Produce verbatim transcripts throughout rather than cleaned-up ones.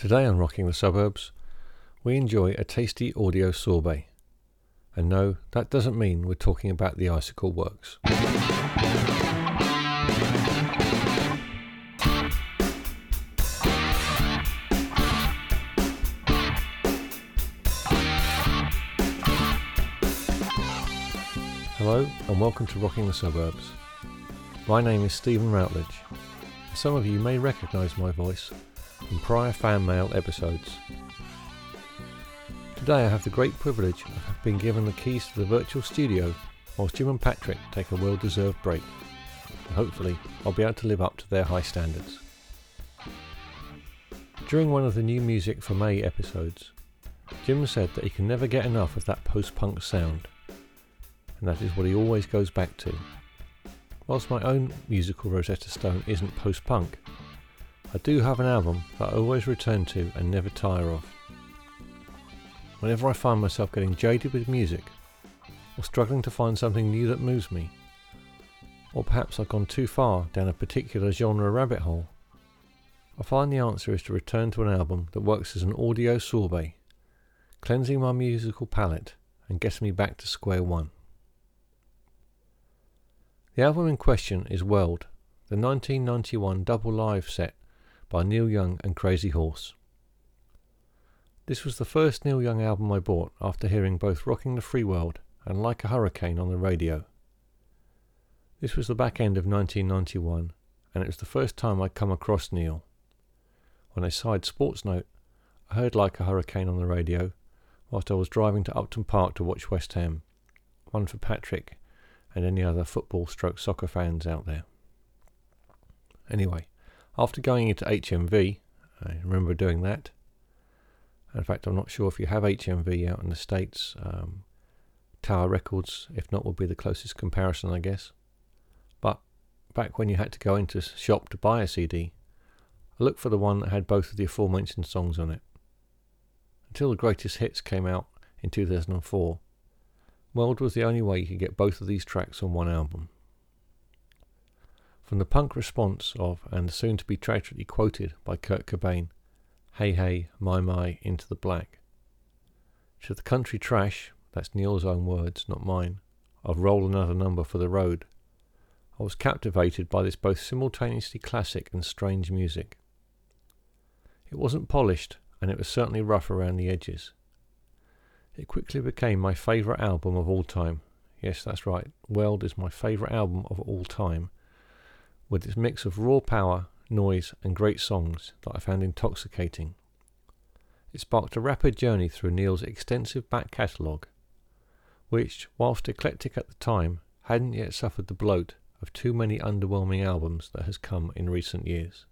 Today on Rocking the Suburbs, we enjoy a tasty audio sorbet. And no, that doesn't mean we're talking about the Icicle Works. Hello and welcome to Rocking the Suburbs. My name is Stephen Routledge. Some of you may recognise my voice from prior fan mail episodes. Today I have the great privilege of having been given the keys to the virtual studio whilst Jim and Patrick take a well-deserved break. And hopefully I'll be able to live up to their high standards. During one of the New Music for May episodes, Jim said that he can never get enough of that post-punk sound, and that is what he always goes back to. Whilst my own musical Rosetta Stone isn't post-punk, I do have an album that I always return to and never tire of. Whenever I find myself getting jaded with music, or struggling to find something new that moves me, or perhaps I've gone too far down a particular genre rabbit hole, I find the answer is to return to an album that works as an audio sorbet, cleansing my musical palette and getting me back to square one. The album in question is Weld, the nineteen ninety-one double live set by Neil Young and Crazy Horse. This was the first Neil Young album I bought after hearing both Rocking the Free World and Like a Hurricane on the radio. This was the back end of nineteen ninety-one, and it was the first time I'd come across Neil. On a side sports note, I heard Like a Hurricane on the radio whilst I was driving to Upton Park to watch West Ham, one for Patrick and any other football stroke soccer fans out there. Anyway, after going into H M V, I remember doing that. In fact, I'm not sure if you have H M V out in the States. Um, Tower Records, if not, would be the closest comparison, I guess. But back when you had to go into a shop to buy a C D, I looked for the one that had both of the aforementioned songs on it. Until the Greatest Hits came out in two thousand four, Weld was the only way you could get both of these tracks on one album. From the punk response of, and the soon-to-be tragically quoted by Kurt Cobain, Hey Hey, My My, Into the Black, to the country trash, that's Neil's own words, not mine, of Roll Another Number for the Road, I was captivated by this both simultaneously classic and strange music. It wasn't polished, and it was certainly rough around the edges. It quickly became my favourite album of all time. Yes, that's right, Weld is my favourite album of all time, with its mix of raw power, noise and great songs that I found intoxicating. It sparked a rapid journey through Neil's extensive back catalogue, which, whilst eclectic at the time, hadn't yet suffered the bloat of too many underwhelming albums that has come in recent years.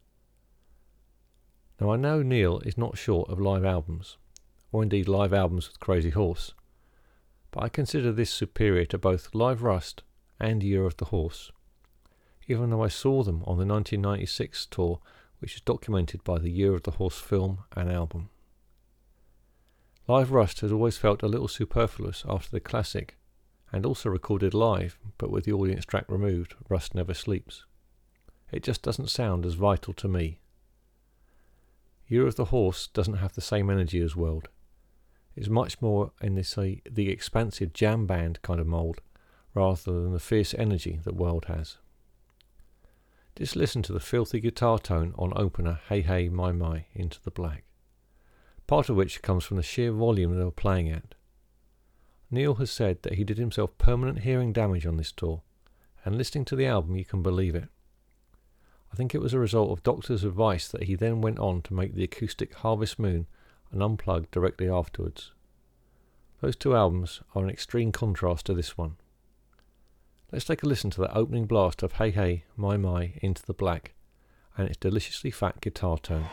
Now I know Neil is not short of live albums, or indeed live albums with Crazy Horse, but I consider this superior to both Live Rust and Year of the Horse, even though I saw them on the nineteen ninety-six tour, which is documented by the Year of the Horse film and album. Live Rust has always felt a little superfluous after the classic, and also recorded live, but with the audience track removed, Rust Never Sleeps. It just doesn't sound as vital to me. Year of the Horse doesn't have the same energy as Weld. It's much more in this, uh, the expansive jam band kind of mould, rather than the fierce energy that Weld has. Just listen to the filthy guitar tone on opener Hey Hey, My My, Into the Black, part of which comes from the sheer volume they were playing at. Neil has said that he did himself permanent hearing damage on this tour, and listening to the album you can believe it. I think it was a result of doctor's advice that he then went on to make the acoustic Harvest Moon and Unplugged directly afterwards. Those two albums are an extreme contrast to this one. Let's take a listen to that opening blast of Hey Hey, My My, Into the Black, and its deliciously fat guitar tone.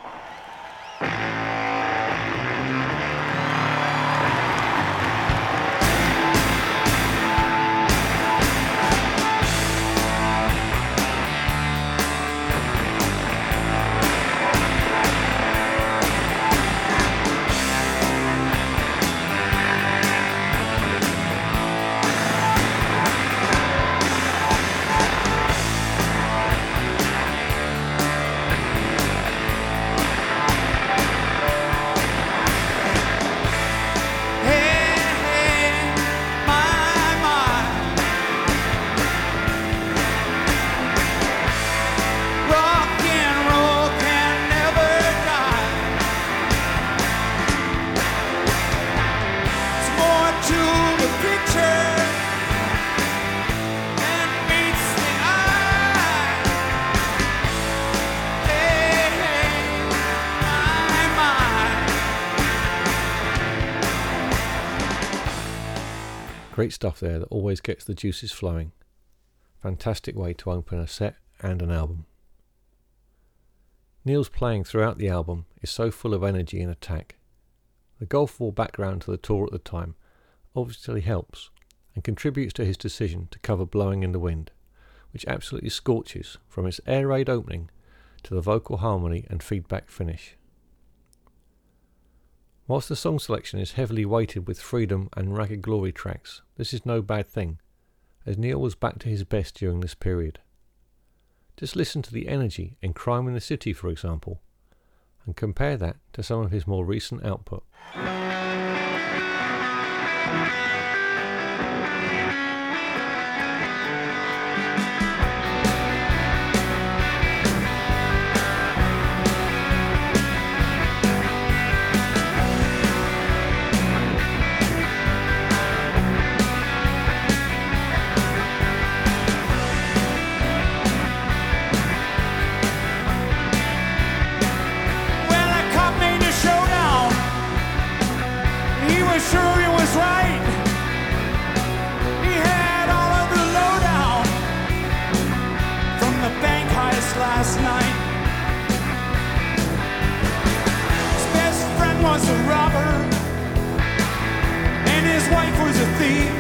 Great stuff there that always gets the juices flowing. Fantastic way to open a set and an album. Neil's playing throughout the album is so full of energy and attack. The Gulf War background to the tour at the time obviously helps and contributes to his decision to cover Blowing in the Wind, which absolutely scorches from its air raid opening to the vocal harmony and feedback finish. Whilst the song selection is heavily weighted with Freedom and Ragged Glory tracks, this is no bad thing, as Neil was back to his best during this period. Just listen to the energy in Crime in the City, for example, and compare that to some of his more recent output. Last night, his best friend was a robber, and his wife was a thief.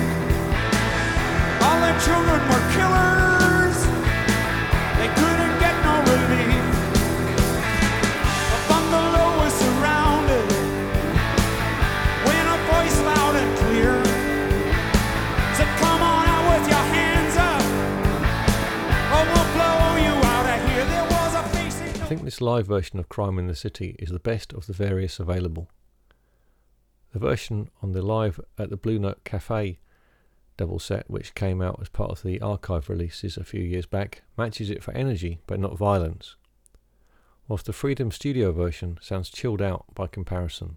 All their children were killers, they couldn't get no relief. The bungalow was surrounded when a voice loud and clear said, "Come on out with your hands up, or we'll blow you out." I think this live version of Crime in the City is the best of the various available. The version on the Live at the Blue Note Cafe double set, which came out as part of the archive releases a few years back, matches it for energy but not violence, whilst the Freedom Studio version sounds chilled out by comparison.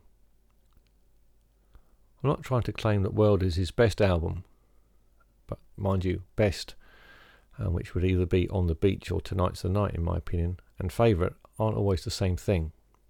I'm not trying to claim that World is his best album, but mind you, best, uh, which would either be On the Beach or Tonight's the Night in my opinion, and favourite aren't always the same thing.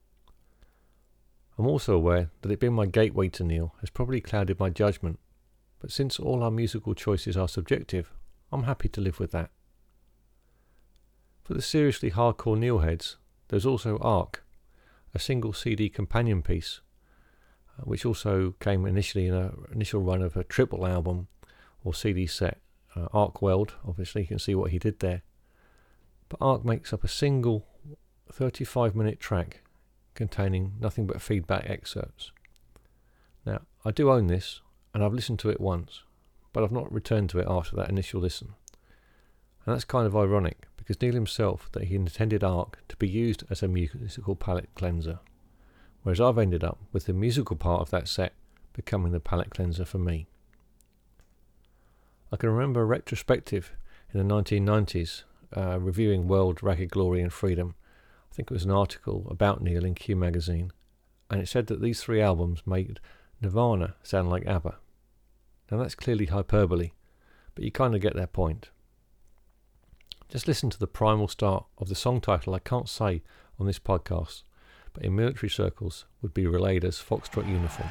I'm also aware that it being my gateway to Neil has probably clouded my judgment, but since all our musical choices are subjective, I'm happy to live with that. For the seriously hardcore Neil heads, there's also Arc, a single C D companion piece, uh, which also came initially in an initial run of a triple album or C D set. Uh, Arc Weld, obviously you can see what he did there. But Arc makes up a single thirty-five minute track containing nothing but feedback excerpts. Now, I do own this, and I've listened to it once, but I've not returned to it after that initial listen. And that's kind of ironic, because Neil himself that he intended Arc to be used as a musical palate cleanser, whereas I've ended up with the musical part of that set becoming the palate cleanser for me. I can remember a retrospective in the nineteen nineties Uh, reviewing World, Ragged Glory and Freedom. I think it was an article about Neil in Q magazine, and it said that these three albums made Nirvana sound like ABBA. Now that's clearly hyperbole, but you kind of get their point. Just listen to the primal start of the song title I can't say on this podcast, but in military circles would be relayed as Foxtrot Uniform.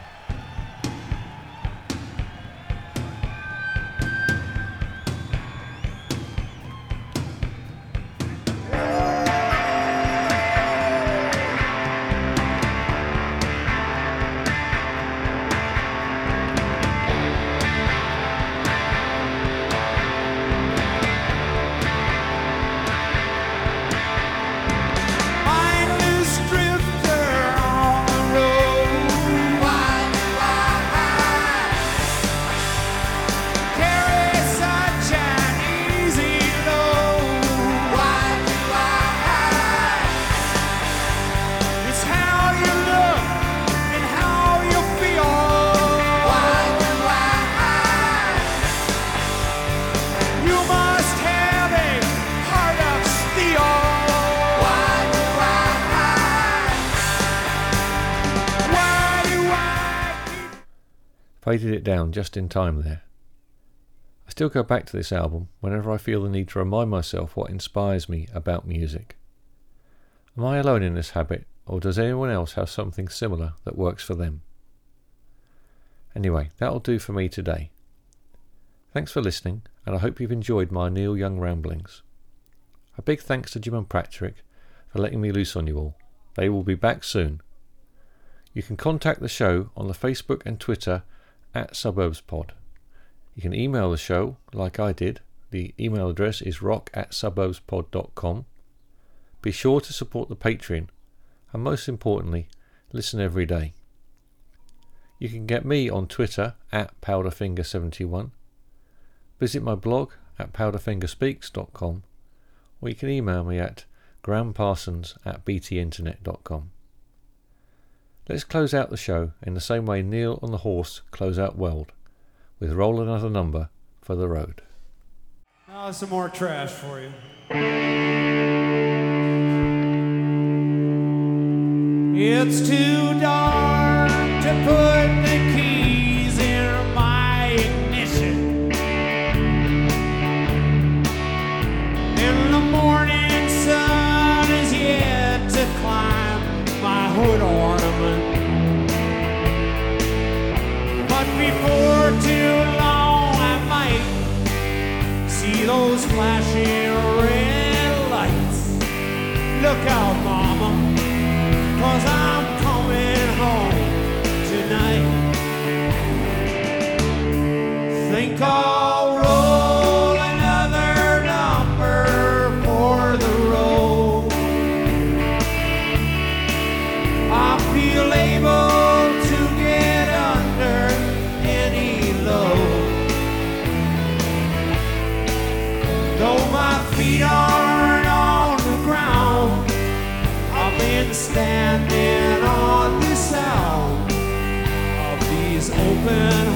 Faded it down just in time there. I still go back to this album whenever I feel the need to remind myself what inspires me about music. Am I alone in this habit, or does anyone else have something similar that works for them? Anyway, that'll do for me today. Thanks for listening, and I hope you've enjoyed my Neil Young ramblings. A big thanks to Jim and Patrick for letting me loose on you all. They will be back soon. You can contact the show on the Facebook and Twitter at SuburbsPod. You can email the show like I did. The email address is rock at suburbspod dot com. Be sure to support the Patreon, and most importantly, listen every day. You can get me on Twitter at powderfinger seventy-one. Visit my blog at powderfingerspeaks dot com, or you can email me at grahamparsons at b t internet dot com. Let's close out the show in the same way Neil on the Horse close out Weld, with Roll Another Number for the Road. Now some more trash for you. It's too dark to put the keys in my ignition. And the morning sun is yet to climb my hood ornament. But before too long I might see those flashing red lights. Look out, mama, 'cause I'm coming home tonight. Think I'll roll another number for the road. I feel able to get under any load. Though my feet aren't on the ground, I've been standing on the sound of these open